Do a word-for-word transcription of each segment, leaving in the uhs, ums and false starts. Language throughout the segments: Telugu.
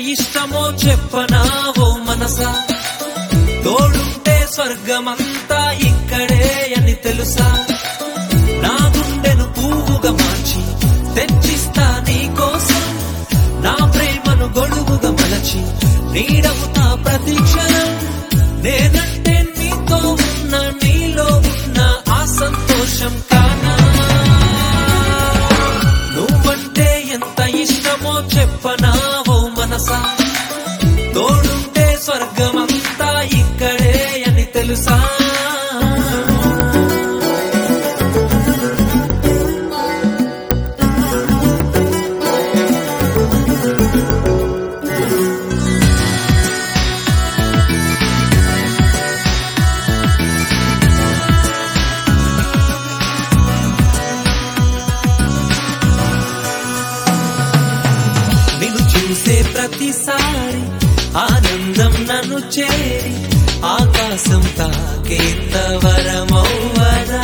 ఇష్టమో చెప్పనా ఓ మనసా, తోడుంటే స్వర్గమంతా ఇక్కడే అని తెలుసా. నా గుండెను పువ్వుగా మార్చి తెచ్చిస్తా నీ కోసం, నా ప్రేమను గొడుగుగా మలచి నీడవుతా ప్రతి క్షణం. నేనంటే నీతో ఉన్న నీలో ఉన్న ఆ సంతోషం కానా. నువ్వంటే ఎంత ఇష్టమో చెప్పనా ఓ మనసా, తోడుంటే స్వర్గమంతా ఇక్కడే అని తెలుసా. చూసే ప్రతిసారి ఆనందం నన్ను చేరి ఆకాశం తాకేంత వరమౌవదా.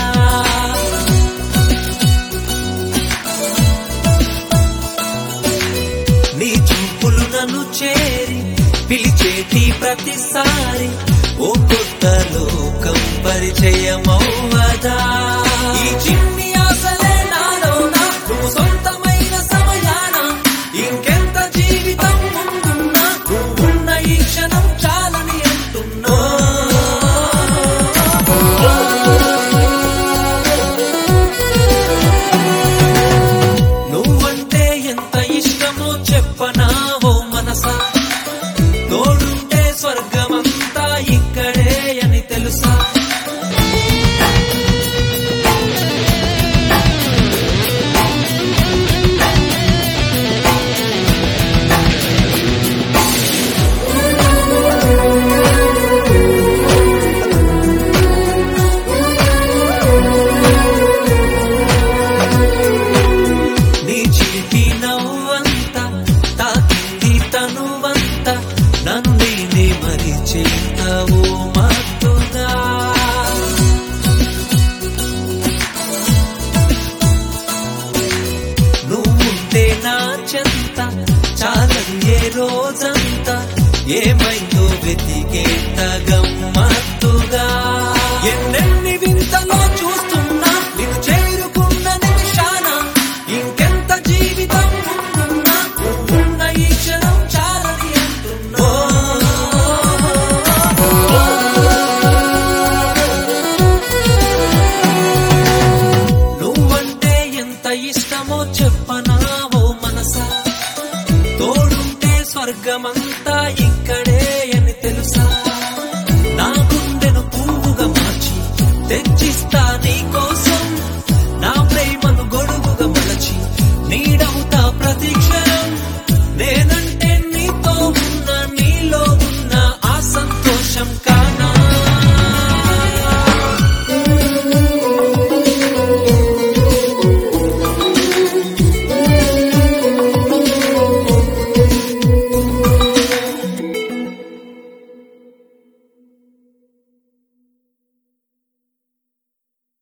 నీ చూపులు నన్ను చేరి పిలిచేటి ప్రతిసారి ఓ కొత్త లోకం పరిచయమౌవదా. ఈ చిన్ని ఆశలే నాలోనా నువ్వు సొంతమైన సమయాన, ఇంకెంత జీవితం ముందున్నా నువ్వున్న ఈ క్షణం చాలని అంటున్నా. నువ్వంటే ఎంత ఇష్టమో చెప్పనా ఓ మనసా, తోడుంటే స్వర్గమంతా ఇక్కడే అని తెలుసా. నీ చిలిపి నవ్వంతా తాకింది తనువంతా, నన్ను నేనే మరిచేస్తావు మత్తుగా. నువ్వుంటే నా చెంత చాలని ఏ రోజంతా, ఏమైందో వెతికేంత గమ్మత్తుగా. ఎన్నెన్ని వింతలో చూస్తున్నా నిన్ను చేరుకున్న నిమిషాన, ఇంకెంత జీవితం ముందున్నా నువ్వున్న ఈ క్షణం చాలని అంటున్నా. నువ్వంటే ఎంత ఇష్టమో చెప్పనా ఓ మనసా, తోడుంటే స్వర్గమంతా ఇక్కడే అని తెలుసా. నా గుండెను పువ్వుగా మార్చి తెచ్చిస్తా నీ కోసం, నా ప్రేమను గొడుగుగా మలచి నీడవుతా ప్రతి క్షణం.